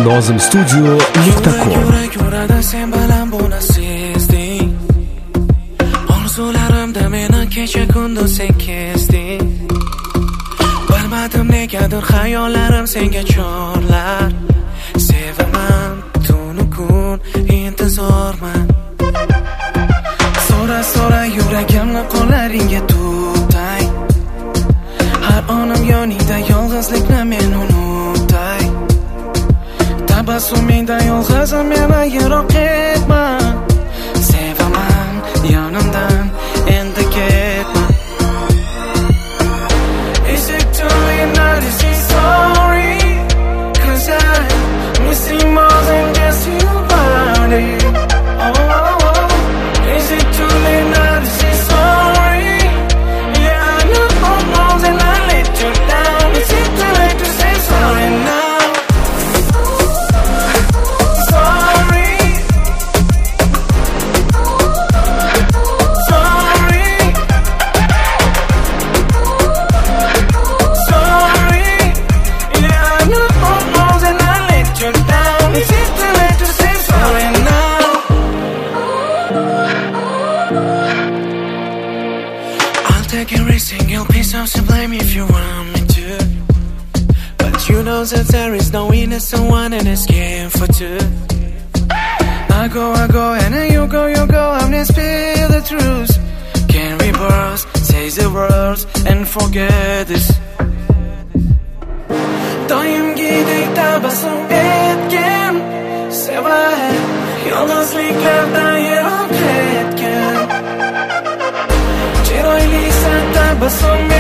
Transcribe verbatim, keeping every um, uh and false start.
nozim studio nuqta com. Yurak uradi sen bilan buni sezding. Orzularimda meni kecha kunduz sen kezding. Bilmadim negadir xayollarim senga chorlar. Sevaman tunu kun intizorman. So'ra so'ra yuragimni qo'llaringga tutay. Har onim yoningda yolg'izlikni men unutay. Tabassumingda yolg'izim meni yiroq etma. Sevaman yonimdan endi ketma. Is it too late now to say sorry? Cause I'm missing more than just your body. Oh, oh, oh. Is it too late now to say sorry? Yeah, I know more than I let you down. Is it too late to say sorry now? Take every single piece of to blame if you want me to. But you know that there is no innocent one in this game for two. I go, I go, and then you go, you go, I'm gonna spill the truth. Can we burst, say the words, and forget this? Doimgidek tabassum etgan, sevar, yolg'izliklardan yiroq etgan. Chiroylisan tabassum